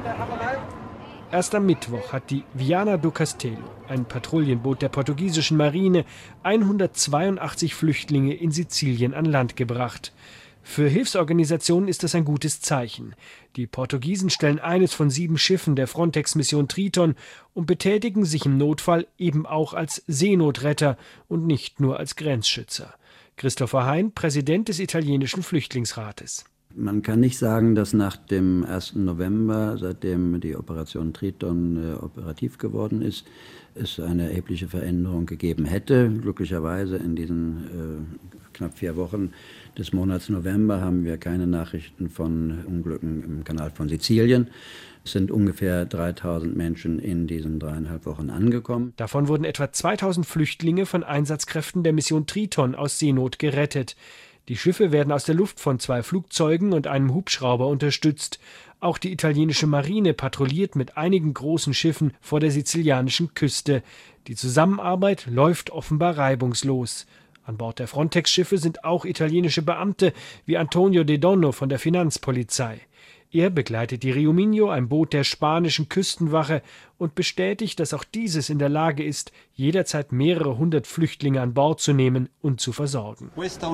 Erst am Mittwoch hat die Viana do Castelo, ein Patrouillenboot der portugiesischen Marine, 182 Flüchtlinge in Sizilien an Land gebracht. Für Hilfsorganisationen ist das ein gutes Zeichen. Die Portugiesen stellen eines von 7 Schiffen der Frontex-Mission Triton und betätigen sich im Notfall eben auch als Seenotretter und nicht nur als Grenzschützer. Christopher Hein, Präsident des italienischen Flüchtlingsrates. Man kann nicht sagen, dass nach dem 1. November, seitdem die Operation Triton operativ geworden ist, es eine erhebliche Veränderung gegeben hätte. Glücklicherweise in diesen knapp 4 Wochen des Monats November haben wir keine Nachrichten von Unglücken im Kanal von Sizilien. Es sind ungefähr 3000 Menschen in diesen 3,5 Wochen angekommen. Davon wurden etwa 2000 Flüchtlinge von Einsatzkräften der Mission Triton aus Seenot gerettet. Die Schiffe werden aus der Luft von 2 Flugzeugen und einem Hubschrauber unterstützt. Auch die italienische Marine patrouilliert mit einigen großen Schiffen vor der sizilianischen Küste. Die Zusammenarbeit läuft offenbar reibungslos. An Bord der Frontex-Schiffe sind auch italienische Beamte wie Antonio De Donno von der Finanzpolizei. Er begleitet die Rio Minho, ein Boot der spanischen Küstenwache, und bestätigt, dass auch dieses in der Lage ist, jederzeit mehrere 100 Flüchtlinge an Bord zu nehmen und zu versorgen.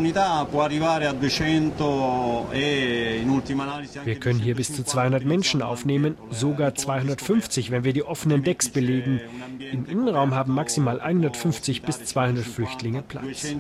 Wir können hier bis zu 200 Menschen aufnehmen, sogar 250, wenn wir die offenen Decks belegen. Im Innenraum haben maximal 150 bis 200 Flüchtlinge Platz.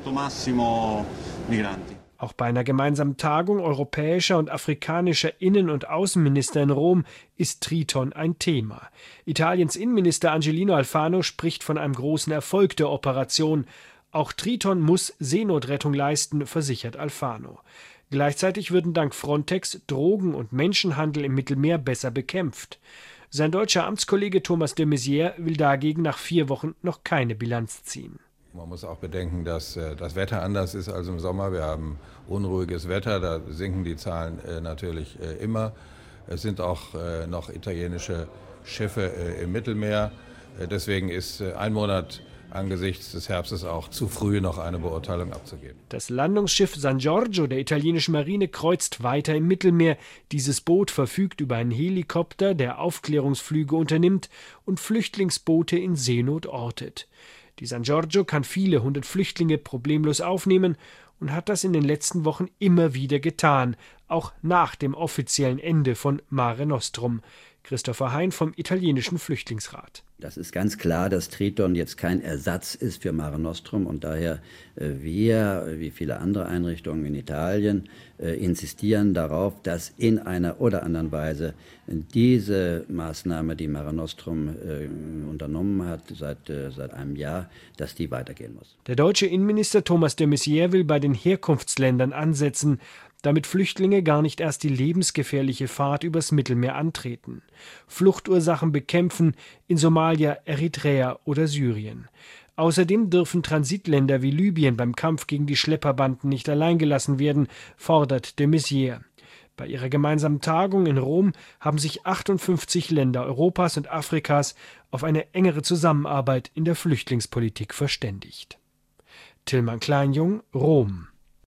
Auch bei einer gemeinsamen Tagung europäischer und afrikanischer Innen- und Außenminister in Rom ist Triton ein Thema. Italiens Innenminister Angelino Alfano spricht von einem großen Erfolg der Operation. Auch Triton muss Seenotrettung leisten, versichert Alfano. Gleichzeitig würden dank Frontex Drogen- und Menschenhandel im Mittelmeer besser bekämpft. Sein deutscher Amtskollege Thomas de Maizière will dagegen nach 4 Wochen noch keine Bilanz ziehen. Man muss auch bedenken, dass das Wetter anders ist als im Sommer. Wir haben unruhiges Wetter, da sinken die Zahlen natürlich immer. Es sind auch noch italienische Schiffe im Mittelmeer. Deswegen ist 1 Monat angesichts des Herbstes auch zu früh, noch eine Beurteilung abzugeben. Das Landungsschiff San Giorgio der italienischen Marine kreuzt weiter im Mittelmeer. Dieses Boot verfügt über einen Helikopter, der Aufklärungsflüge unternimmt und Flüchtlingsboote in Seenot ortet. Die San Giorgio kann viele 100 Flüchtlinge problemlos aufnehmen und hat das in den letzten Wochen immer wieder getan, auch nach dem offiziellen Ende von Mare Nostrum. Christopher Hein vom italienischen Flüchtlingsrat. Das ist ganz klar, dass Triton jetzt kein Ersatz ist für Mare Nostrum und daher wir, wie viele andere Einrichtungen in Italien, insistieren darauf, dass in einer oder anderen Weise diese Maßnahme, die Mare Nostrum unternommen hat seit einem Jahr, dass die weitergehen muss. Der deutsche Innenminister Thomas de Maizière will bei den Herkunftsländern ansetzen, damit Flüchtlinge gar nicht erst die lebensgefährliche Fahrt übers Mittelmeer antreten. Fluchtursachen bekämpfen in Somalia, Eritrea oder Syrien. Außerdem dürfen Transitländer wie Libyen beim Kampf gegen die Schlepperbanden nicht alleingelassen werden, fordert de Maizière. Bei ihrer gemeinsamen Tagung in Rom haben sich 58 Länder Europas und Afrikas auf eine engere Zusammenarbeit in der Flüchtlingspolitik verständigt. Tilman Kleinjung, Rom.